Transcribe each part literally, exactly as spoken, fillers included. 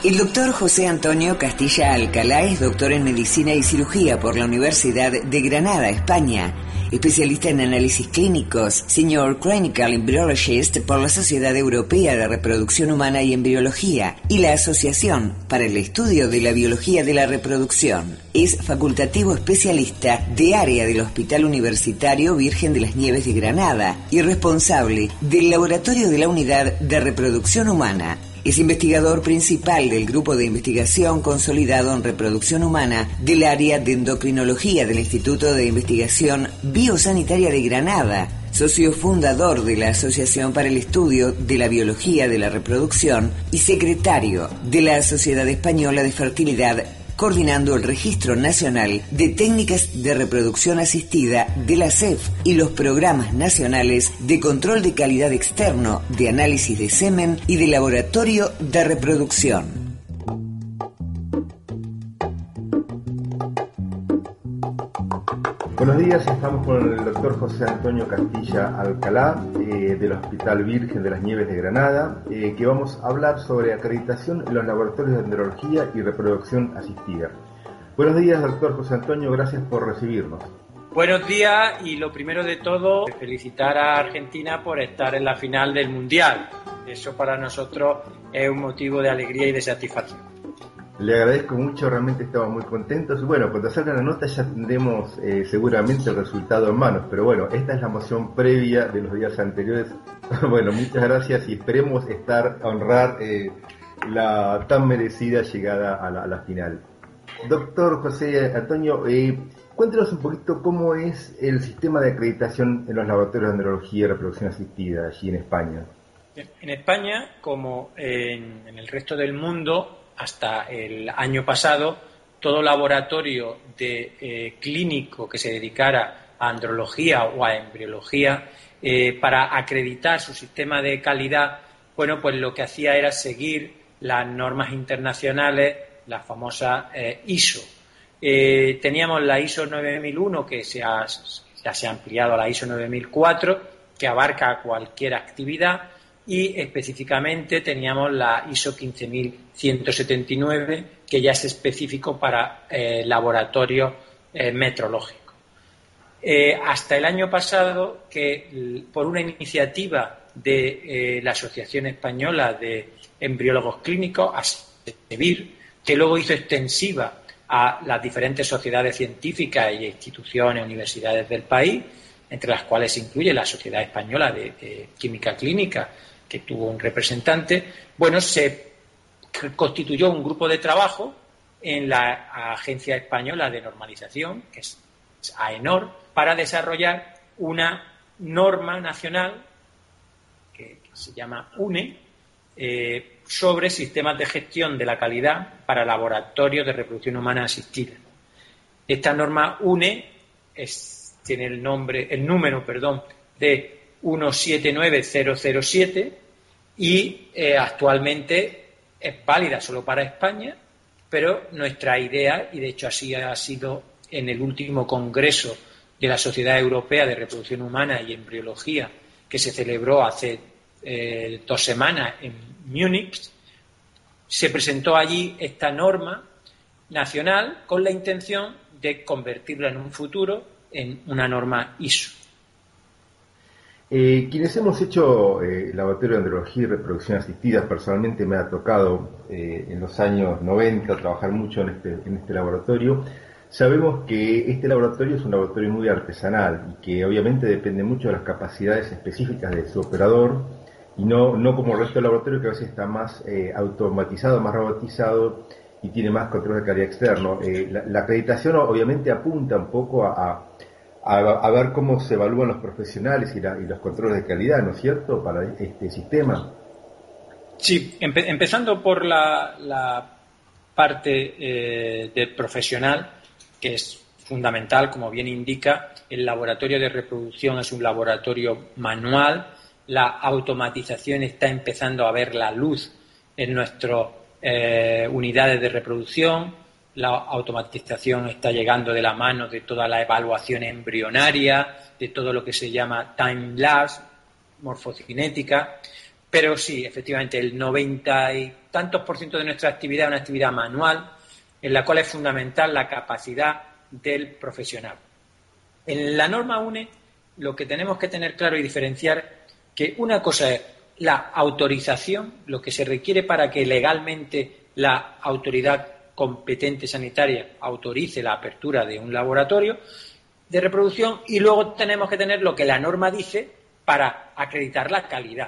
El doctor José Antonio Castilla Alcalá es doctor en Medicina y Cirugía por la Universidad de Granada, España. Especialista en análisis clínicos, Senior Clinical Embryologist por la Sociedad Europea de Reproducción Humana y Embriología y la Asociación para el Estudio de la Biología de la Reproducción. Es facultativo especialista de área del Hospital Universitario Virgen de las Nieves de Granada y responsable del Laboratorio de la Unidad de Reproducción Humana. Es investigador principal del Grupo de Investigación Consolidado en Reproducción Humana del área de endocrinología del Instituto de Investigación Biosanitaria de Granada, socio fundador de la Asociación para el Estudio de la Biología de la Reproducción y secretario de la Sociedad Española de Fertilidad, coordinando el Registro Nacional de Técnicas de Reproducción Asistida de la S E F y los programas nacionales de control de calidad externo, de análisis de semen y de laboratorio de reproducción. Buenos días, estamos con el doctor José Antonio Castilla Alcalá eh, del Hospital Virgen de las Nieves de Granada, eh, que vamos a hablar sobre acreditación en los laboratorios de andrología y reproducción asistida. Buenos días, doctor José Antonio, gracias por recibirnos. Buenos días, y lo primero de todo, felicitar a Argentina por estar en la final del Mundial. Eso para nosotros es un motivo de alegría y de satisfacción. Le agradezco mucho, realmente estamos muy contentos. Bueno, cuando salga la nota ya tendremos eh, seguramente el resultado en manos, pero bueno, esta es la moción previa de los días anteriores. Bueno, muchas gracias y esperemos estar a honrar eh, la tan merecida llegada a la, a la final. Doctor José Antonio, eh, cuéntenos un poquito cómo es el sistema de acreditación en los laboratorios de andrología y reproducción asistida allí en España. En España, como en, en el resto del mundo, hasta el año pasado, todo laboratorio de eh, clínico que se dedicara a andrología o a embriología, eh, para acreditar su sistema de calidad, bueno, pues lo que hacía era seguir las normas internacionales, las famosas eh, I S O. Eh, teníamos la I S O nueve mil uno, que se ha, ya se ha ampliado a la I S O nueve mil cuatro, que abarca cualquier actividad, y específicamente teníamos la I S O quince mil ciento setenta y nueve, que ya es específico para eh, laboratorios eh, metrológicos. Eh, hasta el año pasado, que por una iniciativa de eh, la Asociación Española de Embriólogos Clínicos, ASEBIR, que luego hizo extensiva a las diferentes sociedades científicas e instituciones, universidades del país, entre las cuales se incluye la Sociedad Española de, de Química Clínica, que tuvo un representante, bueno, se constituyó un grupo de trabajo en la Agencia Española de Normalización, que es AENOR, para desarrollar una norma nacional que, que se llama UNE, eh, sobre sistemas de gestión de la calidad para laboratorios de reproducción humana asistida. Esta norma UNE es, tiene el nombre, el número, perdón, de uno siete nueve cero cero siete y eh, actualmente es válida solo para España, pero nuestra idea, y de hecho así ha sido en el último congreso de la Sociedad Europea de Reproducción Humana y Embriología, que se celebró hace eh, dos semanas en Múnich, se presentó allí esta norma nacional con la intención de convertirla en un futuro en una norma I S O. Eh, quienes hemos hecho eh, laboratorio de andrología y reproducción asistida, personalmente me ha tocado eh, en los años noventa trabajar mucho en este, en este laboratorio, sabemos que este laboratorio es un laboratorio muy artesanal y que obviamente depende mucho de las capacidades específicas de su operador y no, no como el resto del laboratorio, que a veces está más eh, automatizado, más robotizado y tiene más control de calidad externo. Eh, la, la acreditación obviamente apunta un poco a, a A, a ver cómo se evalúan los profesionales y, la, y los controles de calidad, ¿no es cierto?, para este sistema. Sí, empe empezando por la, la parte eh, del profesional, que es fundamental, como bien indica. El laboratorio de reproducción es un laboratorio manual. La automatización está empezando a ver la luz en nuestras eh, unidades de reproducción. La automatización está llegando de la mano de toda la evaluación embrionaria, de todo lo que se llama time-lapse, morfocinética, Pero sí, efectivamente, el noventa y tantos por ciento de nuestra actividad es una actividad manual, en la cual es fundamental la capacidad del profesional. En la norma U N E lo que tenemos que tener claro y diferenciar que una cosa es la autorización, lo que se requiere para que legalmente la autoridad competente sanitaria autorice la apertura de un laboratorio de reproducción, y luego tenemos que tener lo que la norma dice para acreditar la calidad.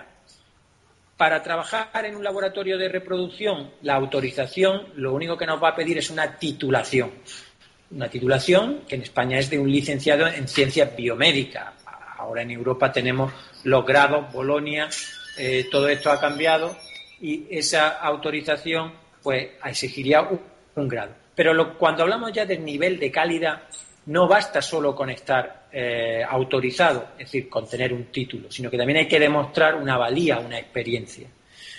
Para trabajar en un laboratorio de reproducción, la autorización lo único que nos va a pedir es una titulación. Una titulación que en España es de un licenciado en ciencias biomédicas. Ahora en Europa tenemos los grados, Bolonia, eh, todo esto ha cambiado y esa autorización pues exigiría un, un grado. Pero lo, cuando hablamos ya del nivel de calidad, no basta solo con estar eh, autorizado, es decir, con tener un título, sino que también hay que demostrar una valía, una experiencia.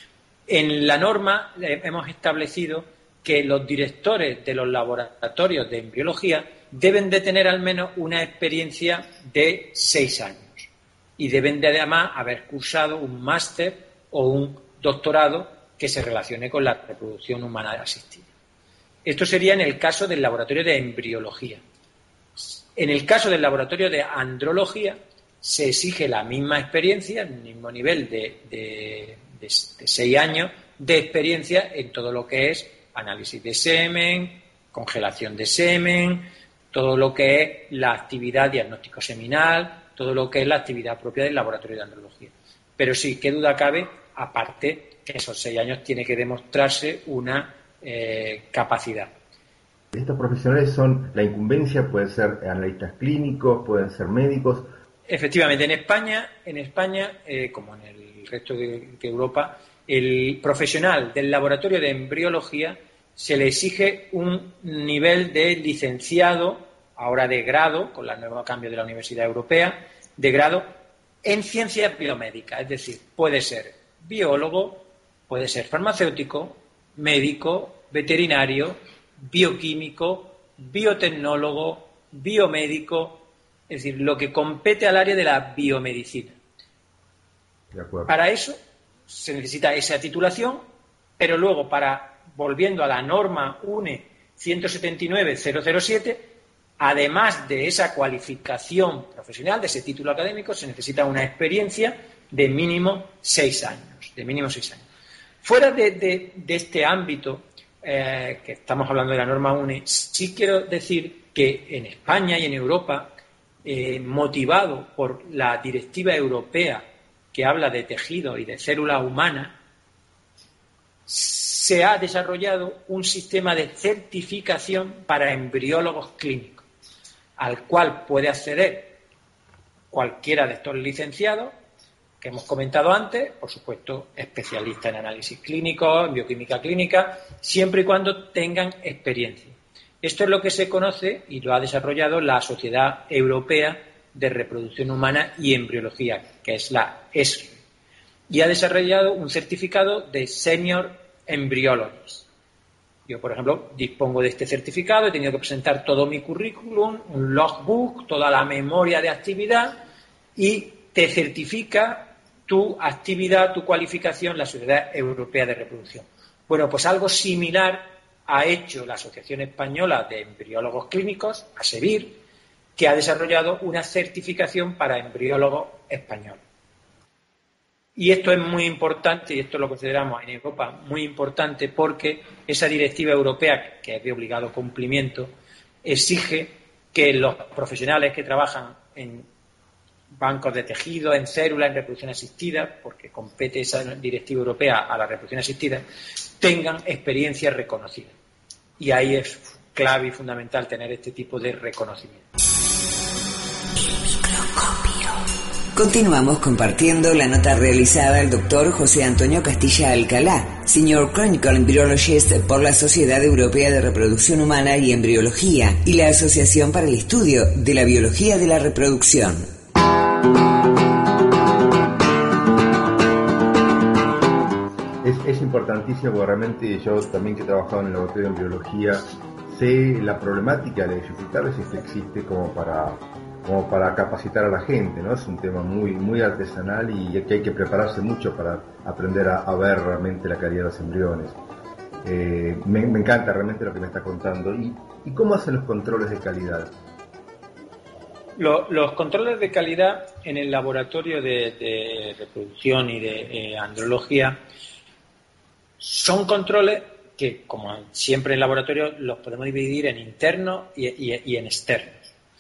En la norma eh, hemos establecido que los directores de los laboratorios de embriología deben de tener al menos una experiencia de seis años y deben de además haber cursado un máster o un doctorado que se relacione con la reproducción humana asistida. Esto sería en el caso del laboratorio de embriología. En el caso del laboratorio de andrología se exige la misma experiencia, el mismo nivel de, de, de, de seis años de experiencia en todo lo que es análisis de semen, congelación de semen, todo lo que es la actividad diagnóstico seminal, todo lo que es la actividad propia del laboratorio de andrología. Pero sí, qué duda cabe, aparte que esos seis años tiene que demostrarse una eh, capacidad. Estos profesionales son, la incumbencia pueden ser analistas clínicos, pueden ser médicos. Efectivamente, en España, en España, eh, como en el resto de, de Europa, el profesional del laboratorio de embriología se le exige un nivel de licenciado, ahora de grado, con el nuevo cambio de la Universidad Europea, de grado en ciencias biomédicas, es decir, puede ser biólogo, puede ser farmacéutico, médico, veterinario, bioquímico, biotecnólogo, biomédico, es decir, lo que compete al área de la biomedicina. De acuerdo. Para eso se necesita esa titulación, pero luego, para volviendo a la norma U N E ciento setenta y nueve cero cero siete, además de esa cualificación profesional, de ese título académico, se necesita una experiencia de mínimo seis años, de mínimo seis años. Fuera de, de, de este ámbito, eh, que estamos hablando de la norma U N E, sí quiero decir que en España y en Europa, eh, motivado por la directiva europea que habla de tejido y de célula humana, se ha desarrollado un sistema de certificación para embriólogos clínicos, al cual puede acceder cualquiera de estos licenciados que hemos comentado antes, por supuesto, especialistas en análisis clínico, en bioquímica clínica, siempre y cuando tengan experiencia. Esto es lo que se conoce y lo ha desarrollado la Sociedad Europea de Reproducción Humana y Embriología, que es la E S R E, y ha desarrollado un certificado de Senior Embryologist. Yo, por ejemplo, dispongo de este certificado, he tenido que presentar todo mi currículum, un logbook, toda la memoria de actividad, y te certifica tu actividad, tu cualificación, la Sociedad Europea de Reproducción. Bueno, pues algo similar ha hecho la Asociación Española de Embriólogos Clínicos, ASEBIR, que ha desarrollado una certificación para embriólogos españoles. Y esto es muy importante, y esto lo consideramos en Europa muy importante, porque esa directiva europea, que es de obligado cumplimiento, exige que los profesionales que trabajan en bancos de tejido, en células, en reproducción asistida, porque compete esa directiva europea a la reproducción asistida, tengan experiencia reconocida. Y ahí es clave y fundamental tener este tipo de reconocimiento. Continuamos compartiendo la nota realizada al doctor José Antonio Castilla Alcalá, Senior Clinical Embryologist por la Sociedad Europea de Reproducción Humana y Embriología y la Asociación para el Estudio de la Biología de la Reproducción. Es, es importantísimo, porque realmente yo también, que he trabajado en el laboratorio de embriología, sé la problemática, la dificultad a veces que existe como para como para capacitar a la gente, ¿no? Es un tema muy, muy artesanal y que hay que prepararse mucho para aprender a, a ver realmente la calidad de los embriones. Eh, me, me encanta realmente lo que me está contando. ¿Y, y cómo hacen los controles de calidad? Lo, los controles de calidad en el laboratorio de, de reproducción y de eh, andrología son controles que, como siempre en laboratorio, los podemos dividir en internos y, y, y en externos.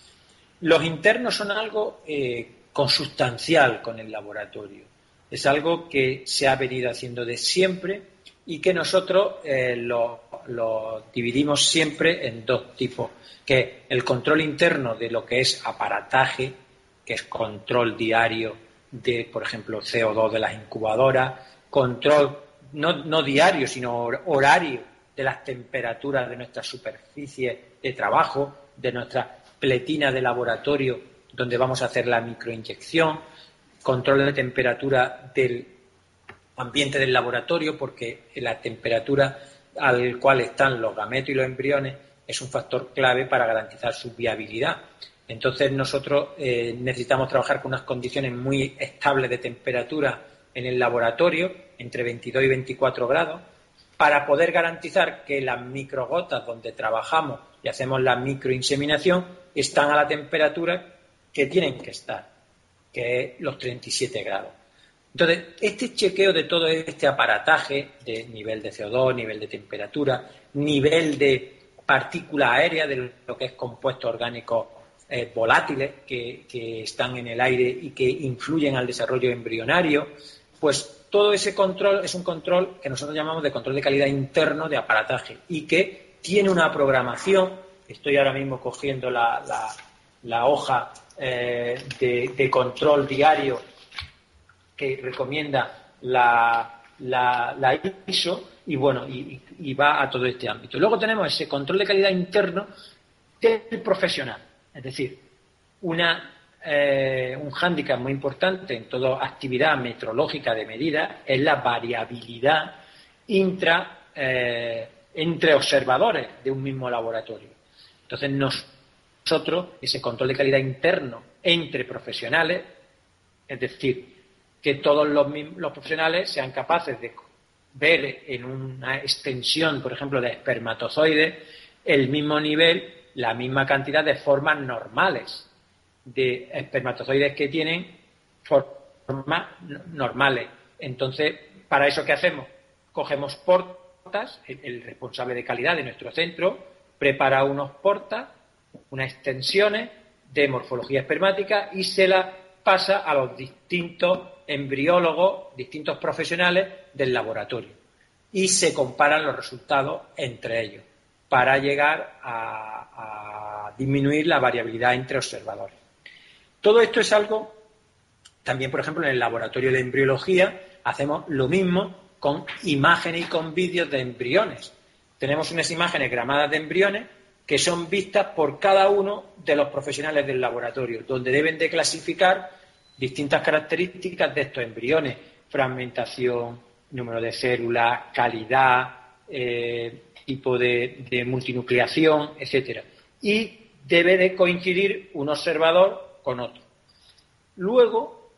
Los internos son algo eh, consustancial con el laboratorio. Es algo que se ha venido haciendo de siempre y que nosotros eh, lo, lo dividimos siempre en dos tipos, que es el control interno de lo que es aparataje, que es control diario de, por ejemplo, C O dos de las incubadoras, control no, no diario, sino horario de las temperaturas de nuestras superficies de trabajo, de nuestras pletinas de laboratorio donde vamos a hacer la microinyección, control de temperatura del ambiente del laboratorio, porque la temperatura al cual están los gametos y los embriones es un factor clave para garantizar su viabilidad. Entonces nosotros eh, necesitamos trabajar con unas condiciones muy estables de temperatura en el laboratorio, entre veintidós y veinticuatro grados, para poder garantizar que las microgotas donde trabajamos y hacemos la microinseminación están a la temperatura que tienen que estar, que es los treinta y siete grados. Entonces, este chequeo de todo este aparataje de nivel de C O dos, nivel de temperatura, nivel de partículas aéreas, de lo que es compuestos orgánicos eh, volátiles que, que están en el aire y que influyen al desarrollo embrionario, pues todo ese control es un control que nosotros llamamos de control de calidad interno de aparataje y que tiene una programación. Estoy ahora mismo cogiendo la, la, la hoja eh, de, de control diario que recomienda la, la, la I S O y bueno y, y va a todo este ámbito. Luego tenemos ese control de calidad interno del profesional, es decir, una Eh, un hándicap muy importante en toda actividad metrológica de medida es la variabilidad intra, eh, entre observadores de un mismo laboratorio. Entonces nosotros, ese control de calidad interno entre profesionales, es decir, que todos los, los profesionales sean capaces de ver en una extensión, por ejemplo, de espermatozoides, el mismo nivel, la misma cantidad de formas normales de espermatozoides que tienen formas normales. Entonces, ¿para eso qué hacemos? Cogemos portas, el, el responsable de calidad de nuestro centro prepara unos portas, unas extensiones de morfología espermática y se las pasa a los distintos embriólogos, distintos profesionales del laboratorio. Y se comparan los resultados entre ellos para llegar a, a disminuir la variabilidad entre observadores. Todo esto es algo, también por ejemplo en el laboratorio de embriología hacemos lo mismo con imágenes y con vídeos de embriones. Tenemos unas imágenes gramadas de embriones que son vistas por cada uno de los profesionales del laboratorio, donde deben de clasificar distintas características de estos embriones: fragmentación, número de células, calidad, eh, tipo de, de multinucleación, etcétera. Y debe de coincidir un observador con otro. Luego,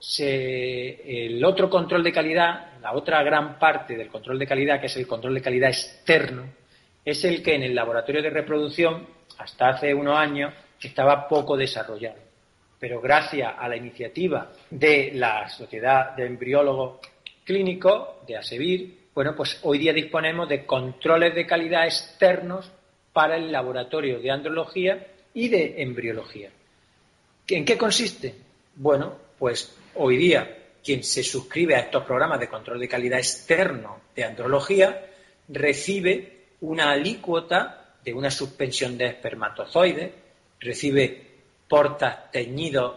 se, el otro control de calidad, la otra gran parte del control de calidad, que es el control de calidad externo, es el que en el laboratorio de reproducción, hasta hace unos años, estaba poco desarrollado. Pero gracias a la iniciativa de la Sociedad de Embriólogos Clínicos, de ASEBIR, bueno, pues hoy día disponemos de controles de calidad externos para el laboratorio de andrología y de embriología. ¿En qué consiste? Bueno, pues hoy día quien se suscribe a estos programas de control de calidad externo de andrología recibe una alícuota de una suspensión de espermatozoides, recibe portas teñidos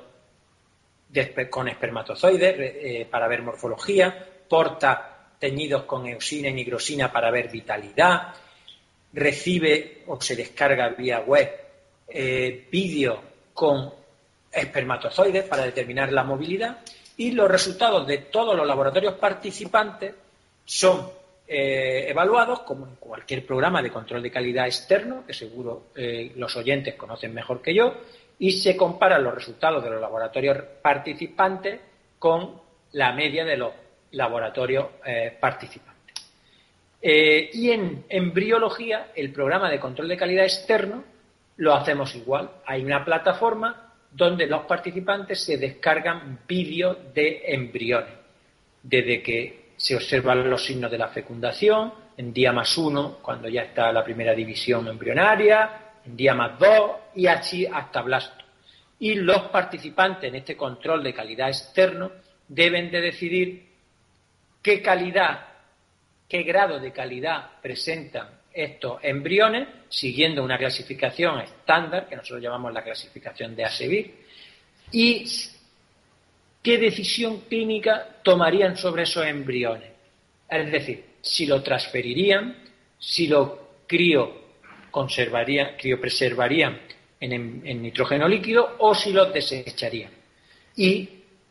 de, con espermatozoides eh, para ver morfología, portas teñidos con eosina y nigrosina para ver vitalidad, recibe o se descarga vía web eh, vídeos con espermatozoides para determinar la movilidad, y los resultados de todos los laboratorios participantes son eh, evaluados como en cualquier programa de control de calidad externo, que seguro eh, los oyentes conocen mejor que yo, y se comparan los resultados de los laboratorios participantes con la media de los laboratorios eh, participantes. Eh, y en embriología, el programa de control de calidad externo lo hacemos igual. Hay una plataforma donde los participantes se descargan vídeos de embriones, desde que se observan los signos de la fecundación, en día más uno, cuando ya está la primera división embrionaria, en día más dos, y así hasta blasto. Y los participantes en este control de calidad externo deben de decidir qué calidad, qué grado de calidad presentan estos embriones, siguiendo una clasificación estándar, que nosotros llamamos la clasificación de Assevir, y qué decisión clínica tomarían sobre esos embriones. Es decir, si lo transferirían, si lo crío conservarían, criopreservarían en, en nitrógeno líquido o si los desecharían. Y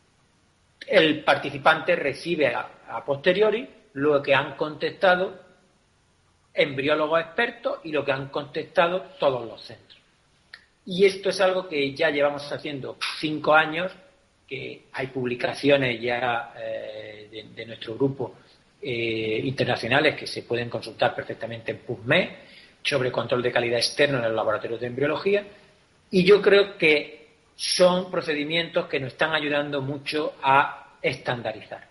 el participante recibe a, a posteriori lo que han contestado embriólogos expertos y lo que han contestado todos los centros. Y esto es algo que ya llevamos haciendo cinco años, que hay publicaciones ya eh, de, de nuestro grupo eh, internacionales que se pueden consultar perfectamente en PubMed sobre control de calidad externo en los laboratorios de embriología, y yo creo que son procedimientos que nos están ayudando mucho a estandarizar.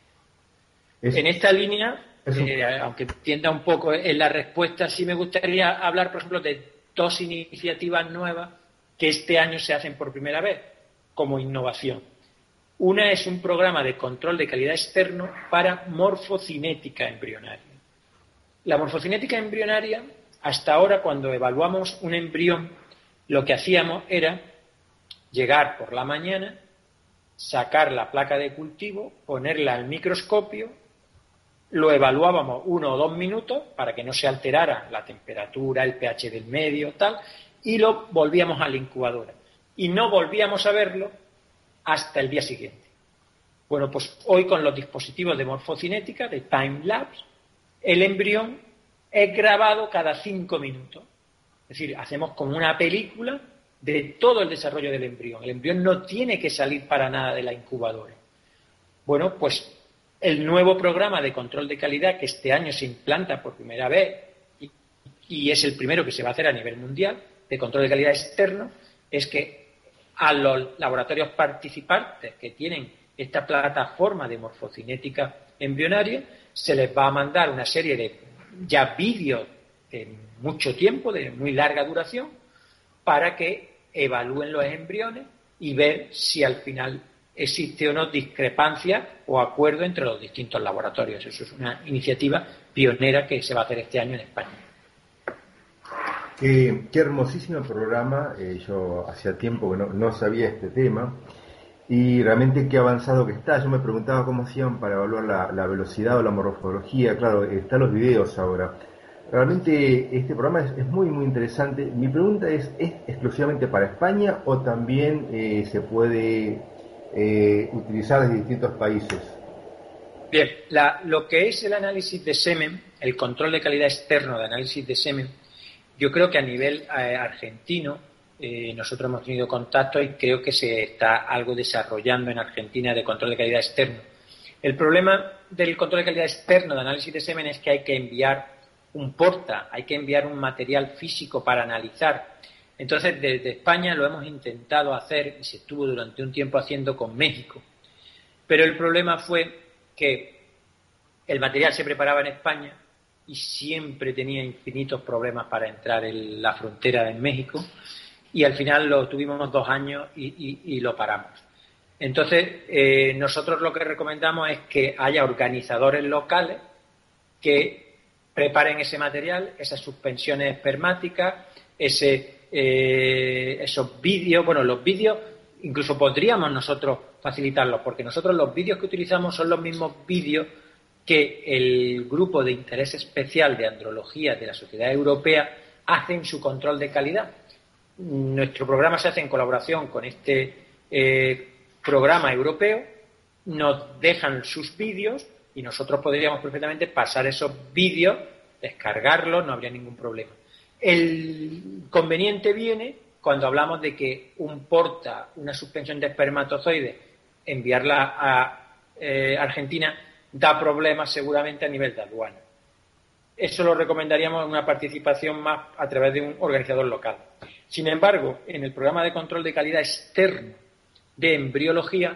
Es, en esta línea, eh, aunque tienda un poco en la respuesta, sí me gustaría hablar, por ejemplo, de dos iniciativas nuevas que este año se hacen por primera vez como innovación. Una es un programa de control de calidad externo para morfocinética embrionaria. La morfocinética embrionaria, hasta ahora, cuando evaluamos un embrión, lo que hacíamos era llegar por la mañana, sacar la placa de cultivo, ponerla al microscopio, lo evaluábamos uno o dos minutos para que no se alterara la temperatura, el pH del medio, tal, y lo volvíamos a la incubadora. Y no volvíamos a verlo hasta el día siguiente. Bueno, pues hoy con los dispositivos de morfocinética, de time-lapse, el embrión es grabado cada cinco minutos. Es decir, hacemos como una película de todo el desarrollo del embrión. El embrión no tiene que salir para nada de la incubadora. Bueno, pues el nuevo programa de control de calidad que este año se implanta por primera vez y, y es el primero que se va a hacer a nivel mundial de control de calidad externo, es que a los laboratorios participantes que tienen esta plataforma de morfocinética embrionaria se les va a mandar una serie de ya vídeos de mucho tiempo, de muy larga duración, para que evalúen los embriones y ver si al final existe o no discrepancia o acuerdo entre los distintos laboratorios. Eso es una iniciativa pionera que se va a hacer este año en España. Eh, qué hermosísimo programa. Eh, yo hacía tiempo que no, no sabía este tema y realmente qué avanzado que está. Yo me preguntaba cómo hacían para evaluar la, la velocidad o la morfología. Claro, están los videos ahora. Realmente este programa es, es muy muy interesante. Mi pregunta es, ¿es exclusivamente para España o también eh, se puede eh, utilizar desde distintos países? Bien, la, lo que es el análisis de semen, el control de calidad externo de análisis de semen, yo creo que a nivel eh, argentino eh, nosotros hemos tenido contacto y creo que se está algo desarrollando en Argentina de control de calidad externo. El problema del control de calidad externo de análisis de semen es que hay que enviar un porta, hay que enviar un material físico para analizar. Entonces, desde España lo hemos intentado hacer y se estuvo durante un tiempo haciendo con México. Pero el problema fue que el material se preparaba en España y siempre tenía infinitos problemas para entrar en la frontera en México y al final lo tuvimos dos años y, y, y lo paramos. Entonces, eh, nosotros lo que recomendamos es que haya organizadores locales que preparen ese material, esas suspensiones espermáticas, ese, eh, esos vídeos. Bueno, los vídeos incluso podríamos nosotros facilitarlos, porque nosotros los vídeos que utilizamos son los mismos vídeos que el grupo de interés especial de andrología de la Sociedad Europea hace en su control de calidad. Nuestro programa se hace en colaboración con este eh, programa europeo, nos dejan sus vídeos y nosotros podríamos perfectamente pasar esos vídeos, descargarlos, no habría ningún problema. El conveniente viene cuando hablamos de que un porta, una suspensión de espermatozoides, enviarla a eh, Argentina da problemas seguramente a nivel de aduana. Eso lo recomendaríamos en una participación más a través de un organizador local. Sin embargo, en el programa de control de calidad externo de embriología,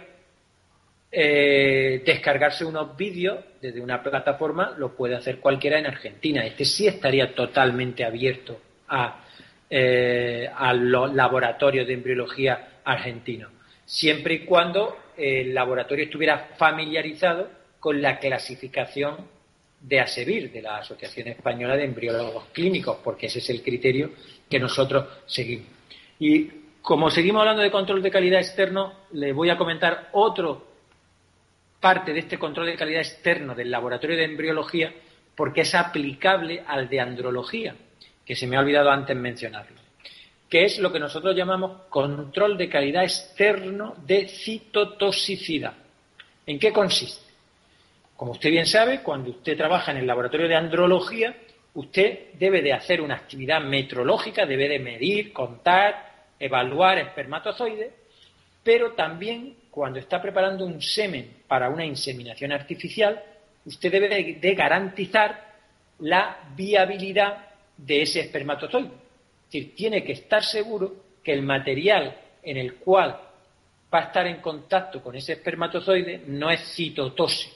eh, descargarse unos vídeos desde una plataforma lo puede hacer cualquiera en Argentina. Este sí estaría totalmente abierto a, eh, a los laboratorios de embriología argentinos, siempre y cuando el laboratorio estuviera familiarizado con la clasificación de ASEBIR, de la Asociación Española de Embriólogos Clínicos, porque ese es el criterio que nosotros seguimos. Y como seguimos hablando de control de calidad externo, le voy a comentar otra parte de este control de calidad externo del laboratorio de embriología, porque es aplicable al de andrología, que se me ha olvidado antes mencionarlo, que es lo que nosotros llamamos control de calidad externo de citotoxicidad. ¿En qué consiste? Como usted bien sabe, cuando usted trabaja en el laboratorio de andrología, usted debe de hacer una actividad metrológica, debe de medir, contar, evaluar espermatozoides, pero también cuando está preparando un semen para una inseminación artificial, usted debe de, de garantizar la viabilidad de ese espermatozoide. Es decir, tiene que estar seguro que el material en el cual va a estar en contacto con ese espermatozoide no es citotóxico.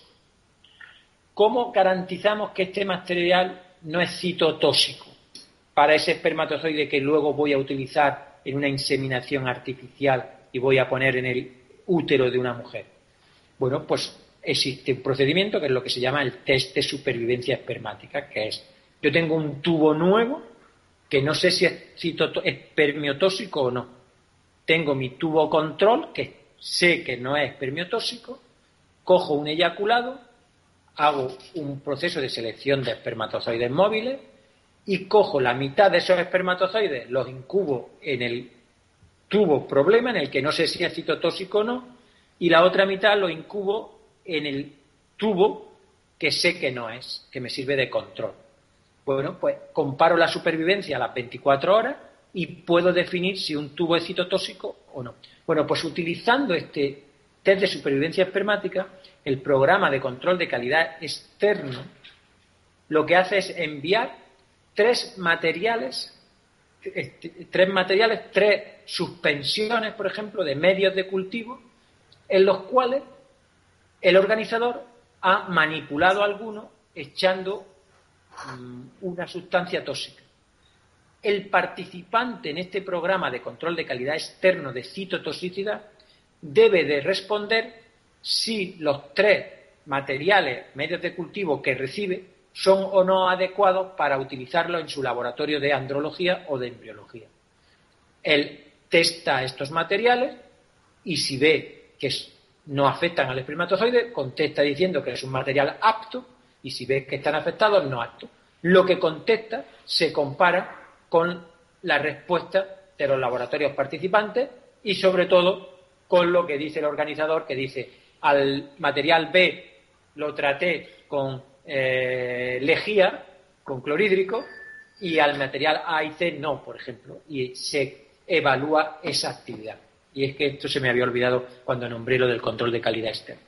¿Cómo garantizamos que este material no es citotóxico para ese espermatozoide que luego voy a utilizar en una inseminación artificial y voy a poner en el útero de una mujer? Bueno, pues existe un procedimiento que es lo que se llama el test de supervivencia espermática, que es, yo tengo un tubo nuevo que no sé si es citoto- espermiotóxico o no. Tengo mi tubo control, que sé que no es espermiotóxico, cojo un eyaculado, hago un proceso de selección de espermatozoides móviles y cojo la mitad de esos espermatozoides, los incubo en el tubo problema, en el que no sé si es citotóxico o no, y la otra mitad lo incubo en el tubo que sé que no es, que me sirve de control. Bueno, pues comparo la supervivencia a las veinticuatro horas y puedo definir si un tubo es citotóxico o no. Bueno, pues utilizando este test de supervivencia espermática, el programa de control de calidad externo lo que hace es enviar tres materiales, tres materiales, tres suspensiones, por ejemplo, de medios de cultivo, en los cuales el organizador ha manipulado alguno echando um, una sustancia tóxica. El participante en este programa de control de calidad externo de citotoxicidad debe de responder si los tres materiales, medios de cultivo que recibe son o no adecuados para utilizarlo en su laboratorio de andrología o de embriología. Él testa estos materiales y si ve que no afectan al espermatozoide, contesta diciendo que es un material apto, y si ve que están afectados, no apto. Lo que contesta se compara con la respuesta de los laboratorios participantes y sobre todo con lo que dice el organizador, que dice: al material B lo traté con eh, lejía, con clorhídrico, y al material A y C no, por ejemplo, y se evalúa esa actividad. Y es que esto se me había olvidado cuando nombré lo del control de calidad externa.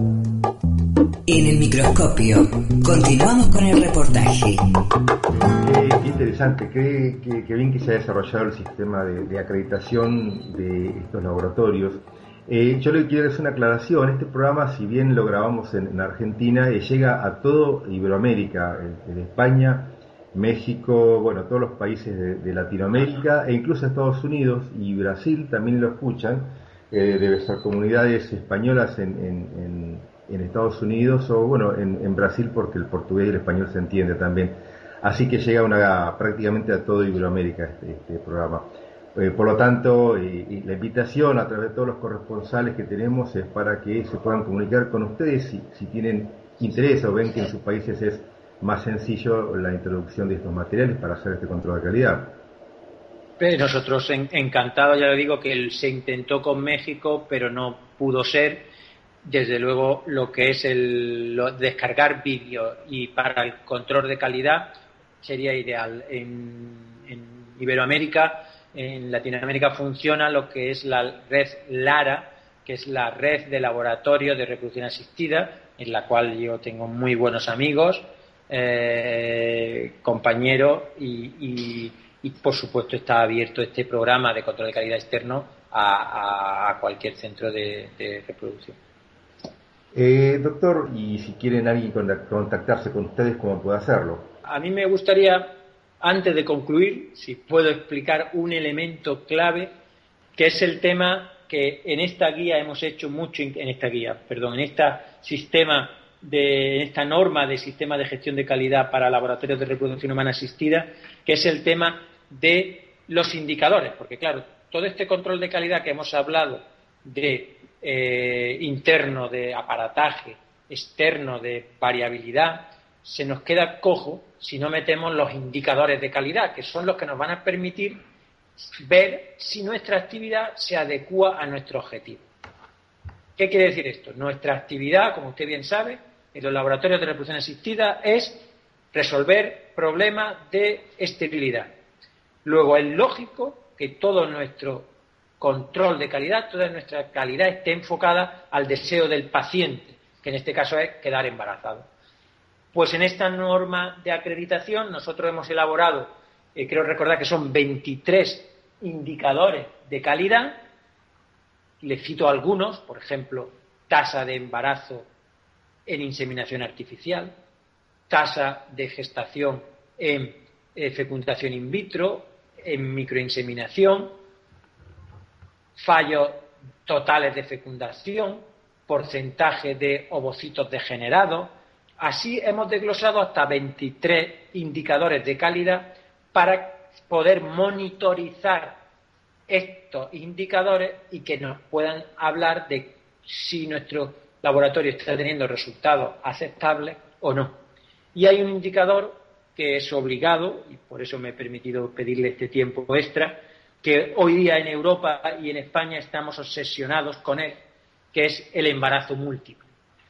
En el microscopio, continuamos con el reportaje. Eh, qué interesante, qué, qué, qué bien que se ha desarrollado el sistema de, de acreditación de estos laboratorios. Eh, yo le quiero hacer una aclaración. Este programa, si bien lo grabamos en, en Argentina, eh, llega a todo Iberoamérica, en, en España, México, bueno, todos los países de, de Latinoamérica e incluso Estados Unidos y Brasil también lo escuchan. Eh, debe ser comunidades españolas en, en, en, en Estados Unidos o, bueno, en, en Brasil, porque el portugués y el español se entiende también. Así que llega una, prácticamente a todo Iberoamérica este, este programa. Eh, por lo tanto, eh, y la invitación a través de todos los corresponsales que tenemos es para que se puedan comunicar con ustedes si, si tienen interés o ven que en sus países es más sencillo la introducción de estos materiales para hacer este control de calidad. Nosotros en, encantados, ya le digo que él se intentó con México, pero no pudo ser. Desde luego, lo que es el lo, descargar vídeo y para el control de calidad sería ideal. En, en Iberoamérica en Latinoamérica funciona lo que es la red LARA, que es la red de laboratorios de reproducción asistida, en la cual yo tengo muy buenos amigos, eh, compañeros y, y, y, por supuesto, está abierto este programa de control de calidad externo a, a, a cualquier centro de, de reproducción. Eh, doctor, y si quieren alguien contactarse con ustedes, ¿cómo puede hacerlo? A mí me gustaría, antes de concluir, si puedo explicar un elemento clave, que es el tema que en esta guía hemos hecho mucho, en esta guía, perdón, en este sistema de, en esta norma de sistema de gestión de calidad para laboratorios de reproducción humana asistida, que es el tema de los indicadores, porque claro, todo este control de calidad que hemos hablado de eh, interno de aparataje, externo de variabilidad, se nos queda cojo si no metemos los indicadores de calidad, que son los que nos van a permitir ver si nuestra actividad se adecúa a nuestro objetivo. ¿Qué quiere decir esto? Nuestra actividad, como usted bien sabe, en los laboratorios de reproducción asistida es resolver problemas de esterilidad. Luego, es lógico que todo nuestro control de calidad, toda nuestra calidad esté enfocada al deseo del paciente, que en este caso es quedar embarazado. Pues en esta norma de acreditación nosotros hemos elaborado, eh, creo recordar que son veintitrés indicadores de calidad. Le cito algunos, por ejemplo, tasa de embarazo en inseminación artificial, tasa de gestación en eh, fecundación in vitro, en microinseminación, fallos totales de fecundación, porcentaje de ovocitos degenerados. Así hemos desglosado hasta veintitrés indicadores de calidad para poder monitorizar estos indicadores y que nos puedan hablar de si nuestro laboratorio está teniendo resultados aceptables o no. Y hay un indicador que es obligado, y por eso me he permitido pedirle este tiempo extra, que hoy día en Europa y en España estamos obsesionados con él, que es el embarazo múltiple.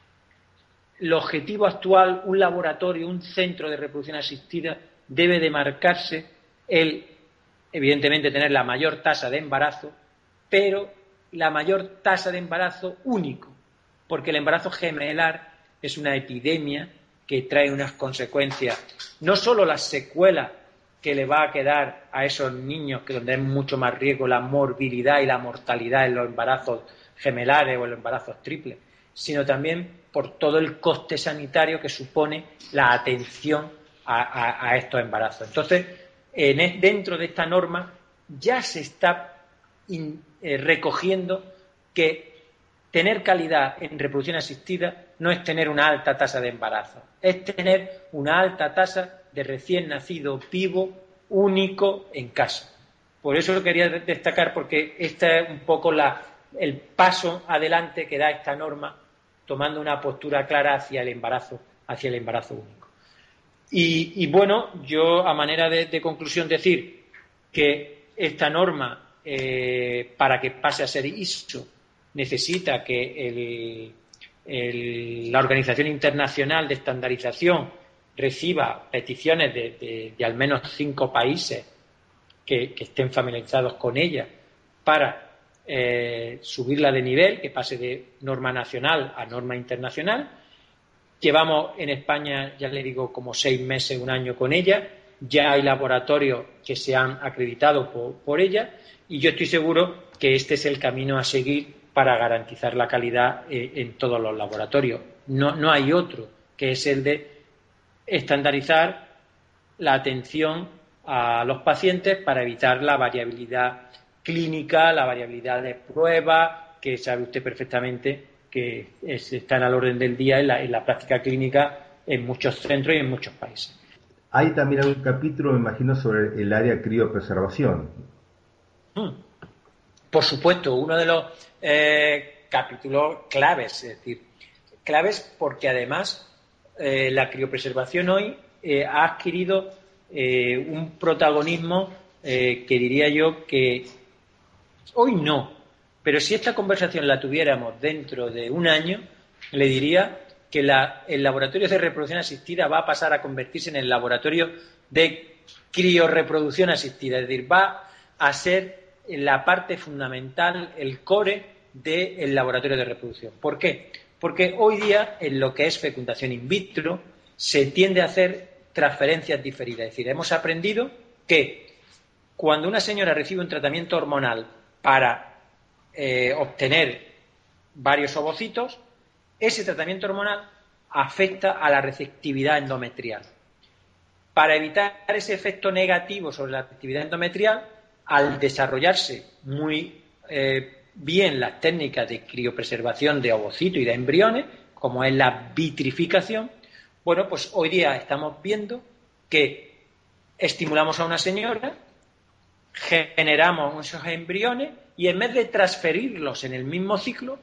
El objetivo actual, un laboratorio, un centro de reproducción asistida, debe de marcarse el, evidentemente, tener la mayor tasa de embarazo, pero la mayor tasa de embarazo único, porque el embarazo gemelar es una epidemia que trae unas consecuencias, no solo las secuelas que le va a quedar a esos niños, que donde hay mucho más riesgo la morbilidad y la mortalidad en los embarazos gemelares o en los embarazos triples, sino también por todo el coste sanitario que supone la atención a, a, a estos embarazos. Entonces, en, dentro de esta norma ya se está in, eh, recogiendo que tener calidad en reproducción asistida no es tener una alta tasa de embarazo, es tener una alta tasa de recién nacido vivo único en casa. Por eso lo quería destacar, porque este es un poco la, el paso adelante que da esta norma, tomando una postura clara hacia el embarazo, hacia el embarazo único. Y, y bueno, yo a manera de, de conclusión decir que esta norma, eh, para que pase a ser I S O, necesita que el, el, la Organización Internacional de Estandarización reciba peticiones de, de, de al menos cinco países que, que estén familiarizados con ella para eh, subirla de nivel, que pase de norma nacional a norma internacional. Llevamos en España, ya le digo, como seis meses, un año con ella. Ya hay laboratorios que se han acreditado por, por ella, y yo estoy seguro que este es el camino a seguir para garantizar la calidad eh, en todos los laboratorios. No, no hay otro, que es el de estandarizar la atención a los pacientes para evitar la variabilidad clínica, la variabilidad de pruebas, que sabe usted perfectamente que es, están al orden del día en la, en la práctica clínica en muchos centros y en muchos países. Hay también algún capítulo, me imagino, sobre el área criopreservación. Hmm. Por supuesto, uno de los eh, capítulos claves, es decir, claves porque además eh, la criopreservación hoy eh, ha adquirido eh, un protagonismo eh, que diría yo que hoy no, pero si esta conversación la tuviéramos dentro de un año, le diría que la, el laboratorio de reproducción asistida va a pasar a convertirse en el laboratorio de criorreproducción asistida, es decir, va a ser la parte fundamental, el core del laboratorio de reproducción. ¿Por qué? Porque hoy día, en lo que es fecundación in vitro, se tiende a hacer transferencias diferidas. Es decir, hemos aprendido que cuando una señora recibe un tratamiento hormonal para eh, obtener varios ovocitos, ese tratamiento hormonal afecta a la receptividad endometrial. Para evitar ese efecto negativo sobre la receptividad endometrial, al desarrollarse muy eh, bien las técnicas de criopreservación de ovocitos y de embriones, como es la vitrificación, bueno, pues hoy día estamos viendo que estimulamos a una señora, generamos esos embriones y en vez de transferirlos en el mismo ciclo,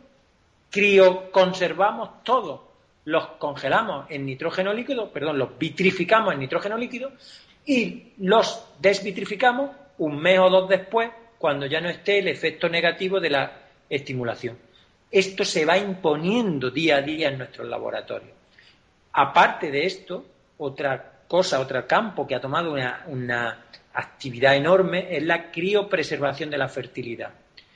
crioconservamos todos, los congelamos en nitrógeno líquido, perdón, los vitrificamos en nitrógeno líquido y los desvitrificamos un mes o dos después, cuando ya no esté el efecto negativo de la estimulación. Esto se va imponiendo día a día en nuestros laboratorios. Aparte de esto, otra cosa, otro campo que ha tomado una, una actividad enorme es la criopreservación de la fertilidad.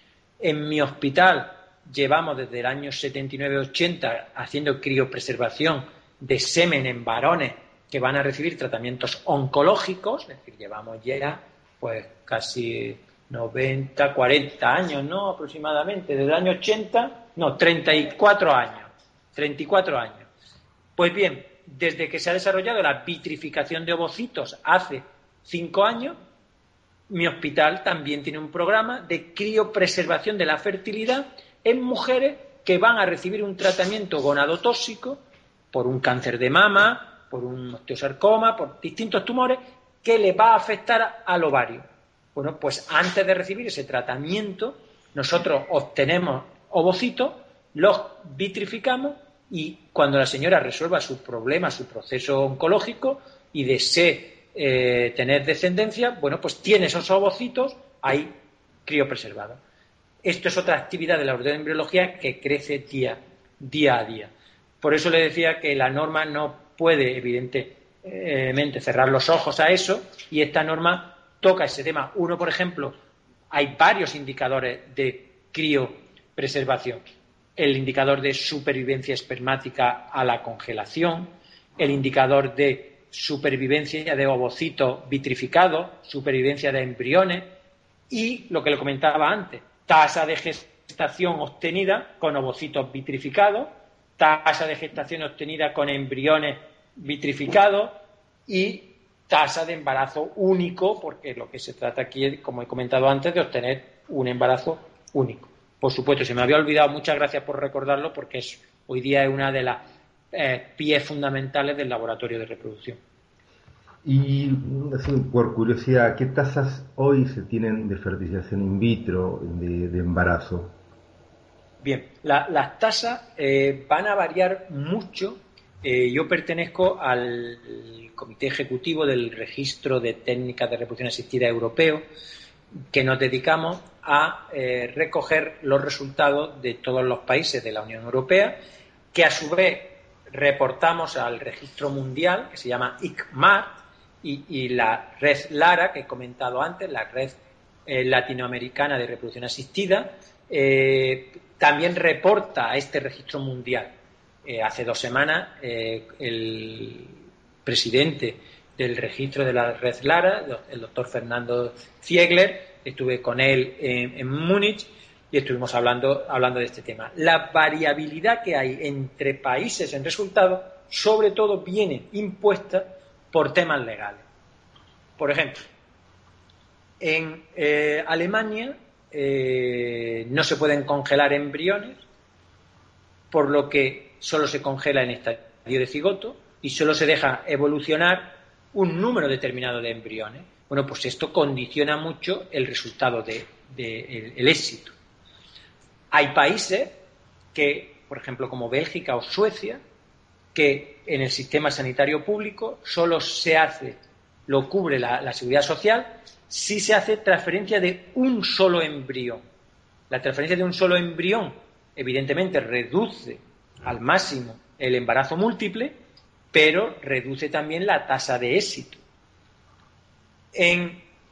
En mi hospital llevamos desde el año setenta y nueve ochenta haciendo criopreservación de semen en varones que van a recibir tratamientos oncológicos, es decir, llevamos ya pues casi noventa, cuarenta años, ¿no? Aproximadamente, desde el año ochenta, no, treinta y cuatro años, treinta y cuatro años. Pues bien, desde que se ha desarrollado la vitrificación de ovocitos hace cinco años, mi hospital también tiene un programa de criopreservación de la fertilidad en mujeres que van a recibir un tratamiento gonadotóxico por un cáncer de mama, por un osteosarcoma, por distintos tumores que le va a afectar al ovario. Bueno, pues antes de recibir ese tratamiento, nosotros obtenemos ovocitos, los vitrificamos y cuando la señora resuelva su problema, su proceso oncológico y desee eh, tener descendencia, bueno, pues tiene esos ovocitos ahí criopreservados. Esto es otra actividad de la laboratorio de embriología que crece día, día a día. Por eso le decía que la norma no puede, evidentemente, cerrar los ojos a eso, y esta norma toca ese tema. Uno, por ejemplo, hay varios indicadores de criopreservación. El indicador de supervivencia espermática a la congelación, el indicador de supervivencia de ovocitos vitrificados, supervivencia de embriones y, lo que le comentaba antes, tasa de gestación obtenida con ovocitos vitrificados, tasa de gestación obtenida con embriones vitrificados y tasa de embarazo único, porque lo que se trata aquí es, como he comentado antes, de obtener un embarazo único. Por supuesto, se me había olvidado, muchas gracias por recordarlo, porque es, hoy día es una de las eh, pies fundamentales del laboratorio de reproducción. Y, así, por curiosidad, ¿qué tasas hoy se tienen de fertilización in vitro, de, de embarazo? Bien, la, las tasas eh, van a variar mucho. Eh, yo pertenezco al Comité Ejecutivo del Registro de Técnicas de Reproducción Asistida Europeo, que nos dedicamos a eh, recoger los resultados de todos los países de la Unión Europea, que a su vez reportamos al registro mundial, que se llama I C M A R, y, y la red LARA, que he comentado antes, la red eh, latinoamericana de reproducción asistida, eh, también reporta a este registro mundial. Eh, hace dos semanas eh, el presidente del registro de la red LARA, el doctor Fernando Ziegler, estuve con él en, en Múnich y estuvimos hablando, hablando de este tema. La variabilidad que hay entre países en resultados, sobre todo, viene impuesta por temas legales. Por ejemplo, en eh, Alemania eh, no se pueden congelar embriones, por lo que solo se congela en estadio de cigoto y solo se deja evolucionar un número determinado de embriones. Bueno, pues esto condiciona mucho el resultado de, de el, el éxito. Hay países que, por ejemplo, como Bélgica o Suecia, que en el sistema sanitario público solo se hace, lo cubre la, la seguridad social, si se hace transferencia de un solo embrión. La transferencia de un solo embrión, evidentemente, reduce al máximo el embarazo múltiple, pero reduce también la tasa de éxito. En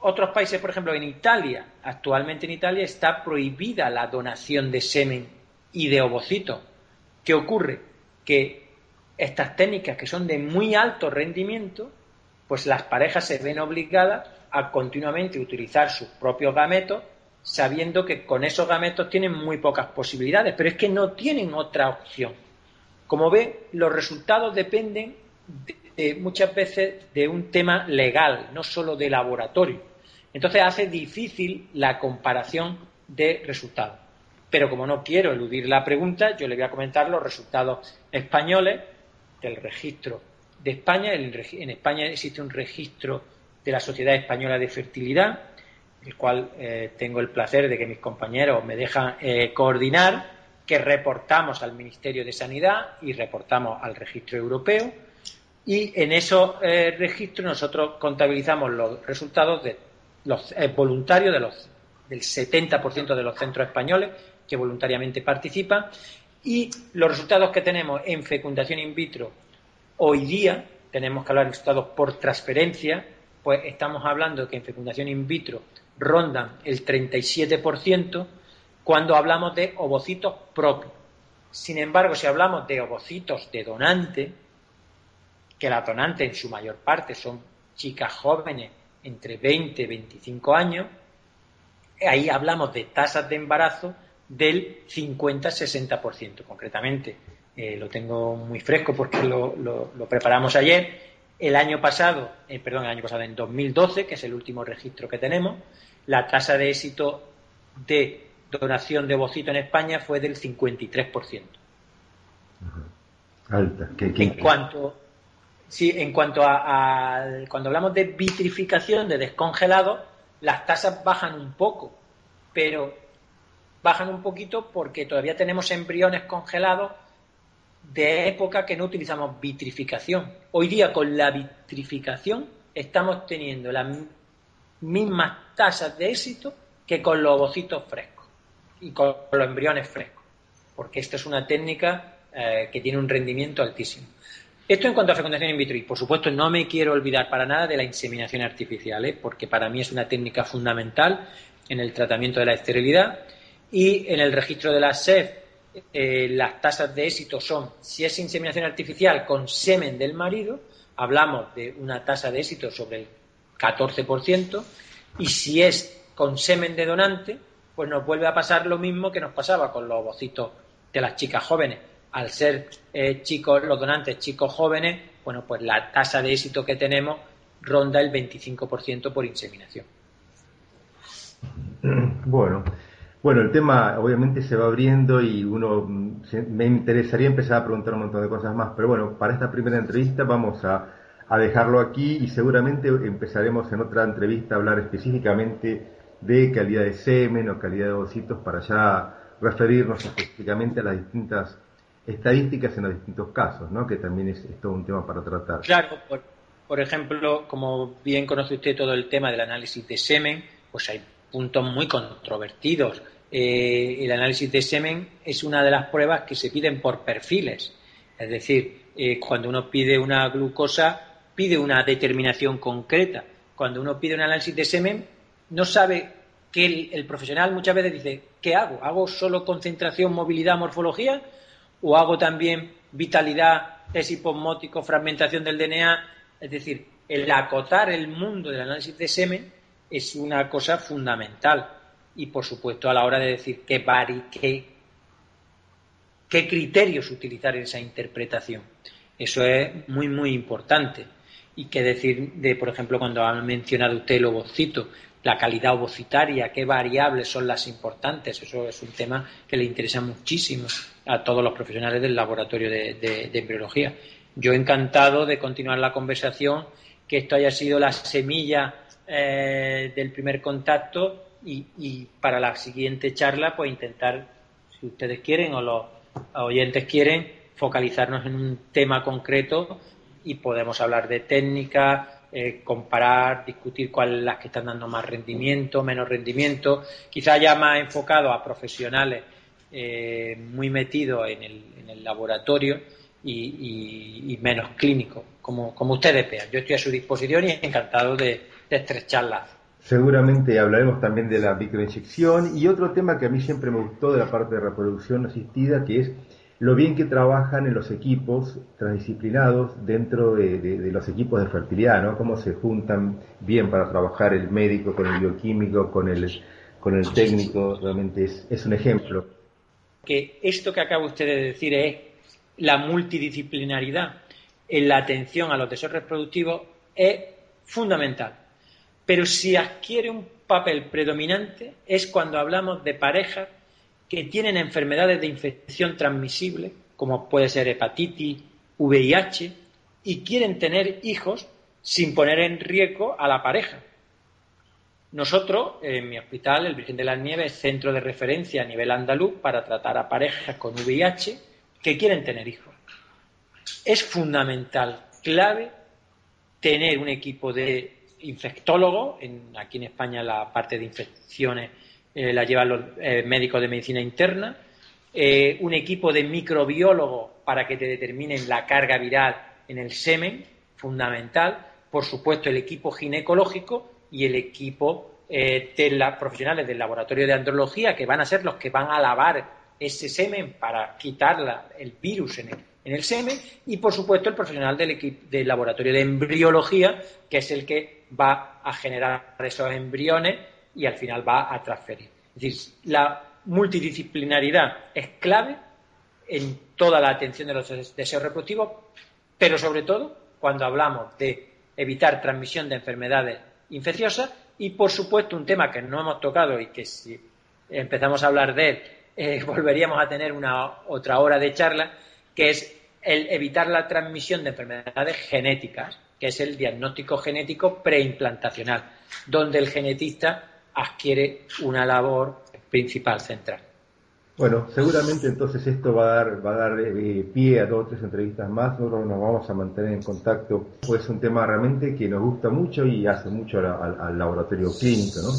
otros países, por ejemplo, en Italia, actualmente en Italia está prohibida la donación de semen y de ovocitos. ¿Qué ocurre? Que estas técnicas que son de muy alto rendimiento, pues las parejas se ven obligadas a continuamente utilizar sus propios gametos, sabiendo que con esos gametos tienen muy pocas posibilidades, pero es que no tienen otra opción. Como ve, los resultados dependen de, de, muchas veces de un tema legal, no solo de laboratorio. Entonces hace difícil la comparación de resultados. Pero como no quiero eludir la pregunta, yo le voy a comentar los resultados españoles del registro de España. En España existe un registro de la Sociedad Española de Fertilidad, el cual eh, tengo el placer de que mis compañeros me dejan eh, coordinar, que reportamos al Ministerio de Sanidad y reportamos al registro europeo, y en esos eh, registros nosotros contabilizamos los resultados de los eh, voluntarios de los, del setenta por ciento de los centros españoles que voluntariamente participan, y los resultados que tenemos en fecundación in vitro hoy día, tenemos que hablar de resultados por transferencia, pues estamos hablando que en fecundación in vitro rondan el treinta y siete por ciento cuando hablamos de ovocitos propios. Sin embargo, si hablamos de ovocitos de donante, que las donantes en su mayor parte son chicas jóvenes entre veinte y veinticinco años, ahí hablamos de tasas de embarazo del cincuenta a sesenta por ciento. Concretamente, eh, lo tengo muy fresco porque lo, lo, lo preparamos ayer. El año pasado, eh, perdón, el año pasado, en dos mil doce, que es el último registro que tenemos, la tasa de éxito de donación de ovocito en España fue del cincuenta y tres por ciento. Alta. ¿Qué, qué, en cuanto, sí, en cuanto a, a cuando hablamos de vitrificación, de descongelado, las tasas bajan un poco, pero bajan un poquito porque todavía tenemos embriones congelados de época que no utilizamos vitrificación. Hoy día con la vitrificación estamos teniendo las mismas tasas de éxito que con los ovocitos frescos y con los embriones frescos, porque esta es una técnica eh, que tiene un rendimiento altísimo. Esto en cuanto a fecundación in vitro, y por supuesto no me quiero olvidar para nada de la inseminación artificial, ¿eh? porque para mí es una técnica fundamental en el tratamiento de la esterilidad, y en el registro de la S E F Eh, las tasas de éxito son, si es inseminación artificial con semen del marido, hablamos de una tasa de éxito sobre el catorce por ciento, y si es con semen de donante, pues nos vuelve a pasar lo mismo que nos pasaba con los ovocitos de las chicas jóvenes. Al ser eh, chicos, los donantes chicos jóvenes, bueno, pues la tasa de éxito que tenemos ronda el veinticinco por ciento por inseminación. Bueno. Bueno, el tema obviamente se va abriendo y uno me interesaría empezar a preguntar un montón de cosas más, pero bueno, para esta primera entrevista vamos a, a dejarlo aquí y seguramente empezaremos en otra entrevista a hablar específicamente de calidad de semen o calidad de ovocitos para ya referirnos específicamente a las distintas estadísticas en los distintos casos, ¿no? Que también es, es todo un tema para tratar. Claro, por, por ejemplo, como bien conoce usted todo el tema del análisis de semen, pues hay puntos muy controvertidos. Eh, el análisis de semen es una de las pruebas que se piden por perfiles, es decir, eh, cuando uno pide una glucosa pide una determinación concreta. Cuando uno pide un análisis de semen no sabe que el, el profesional muchas veces dice, ¿qué hago? ¿Hago solo concentración, movilidad, morfología? ¿O hago también vitalidad, test hiposmótico, fragmentación del D N A? Es decir, el acotar el mundo del análisis de semen es una cosa fundamental. Y, por supuesto, a la hora de decir qué, vari, qué, qué criterios utilizar en esa interpretación. Eso es muy, muy importante. Y qué decir de, por ejemplo, cuando ha mencionado usted el ovocito, la calidad ovocitaria, qué variables son las importantes. Eso es un tema que le interesa muchísimo a todos los profesionales del laboratorio de, de, de embriología. Yo encantado de continuar la conversación, que esto haya sido la semilla eh, del primer contacto. Y, y para la siguiente charla, pues intentar, si ustedes quieren o los oyentes quieren, focalizarnos en un tema concreto y podemos hablar de técnicas, eh, comparar, discutir cuáles las que están dando más rendimiento, menos rendimiento, quizá ya más enfocado a profesionales eh, muy metidos en el, en el laboratorio y, y, y menos clínicos, como, como ustedes vean. Yo estoy a su disposición y encantado de, de estrechar lazos. Seguramente hablaremos también de la microinyección y otro tema que a mí siempre me gustó de la parte de reproducción asistida, que es lo bien que trabajan en los equipos transdisciplinados dentro de, de, de los equipos de fertilidad, ¿no? Cómo se juntan bien para trabajar el médico con el bioquímico, con el, con el técnico, realmente es, es un ejemplo. Que esto que acaba usted de decir es la multidisciplinaridad en la atención a los deseos reproductivos es fundamental. Pero si adquiere un papel predominante es cuando hablamos de parejas que tienen enfermedades de infección transmisible, como puede ser hepatitis, V I H, y quieren tener hijos sin poner en riesgo a la pareja. Nosotros, en mi hospital, el Virgen de las Nieves, es centro de referencia a nivel andaluz para tratar a parejas con V I H que quieren tener hijos. Es fundamental, clave, tener un equipo de infectólogos. En, aquí en España la parte de infecciones eh, la llevan los eh, médicos de medicina interna, eh, un equipo de microbiólogos para que te determinen la carga viral en el semen, fundamental, por supuesto el equipo ginecológico y el equipo eh, de las profesionales del laboratorio de andrología, que van a ser los que van a lavar ese semen para quitar la, el virus en el en el semen, y por supuesto el profesional del equipo del laboratorio de embriología, que es el que va a generar esos embriones y al final va a transferir. Es decir, la multidisciplinaridad es clave en toda la atención de los deseos reproductivos, pero sobre todo cuando hablamos de evitar transmisión de enfermedades infecciosas y, por supuesto, un tema que no hemos tocado y que si empezamos a hablar de él eh, volveríamos a tener una otra hora de charla, que es el evitar la transmisión de enfermedades genéticas, que es el diagnóstico genético preimplantacional, donde el genetista adquiere una labor principal, central. Bueno, seguramente entonces esto va a dar, va a dar eh, pie a dos o tres entrevistas más. Nosotros nos vamos a mantener en contacto, pues es un tema realmente que nos gusta mucho y hace mucho al, al, al laboratorio clínico, ¿no?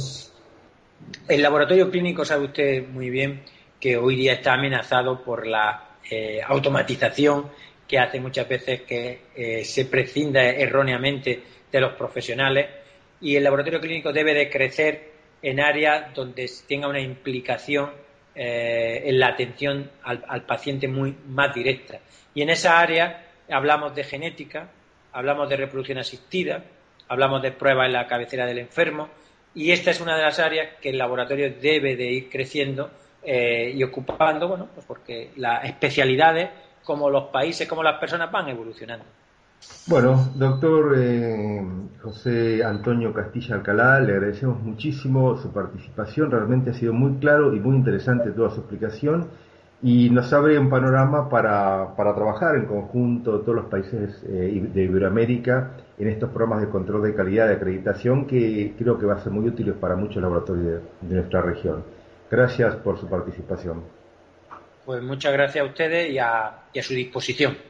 El laboratorio clínico, sabe usted muy bien, que hoy día está amenazado por la Eh, automatización, que hace muchas veces que eh, se prescinda erróneamente de los profesionales, y el laboratorio clínico debe de crecer en áreas donde tenga una implicación eh, en la atención al, al paciente muy más directa, y en esa área hablamos de genética, hablamos de reproducción asistida, hablamos de pruebas en la cabecera del enfermo, y esta es una de las áreas que el laboratorio debe de ir creciendo Eh, y ocupando, bueno, pues porque las especialidades, como los países, como las personas, van evolucionando. Bueno, doctor eh, José Antonio Castilla Alcalá, le agradecemos muchísimo su participación, realmente ha sido muy claro y muy interesante toda su explicación y nos abre un panorama para, para trabajar en conjunto todos los países eh, de Iberoamérica en estos programas de control de calidad de acreditación que creo que va a ser muy útiles para muchos laboratorios de, de nuestra región. Gracias por su participación. Pues muchas gracias a ustedes y a, y a su disposición.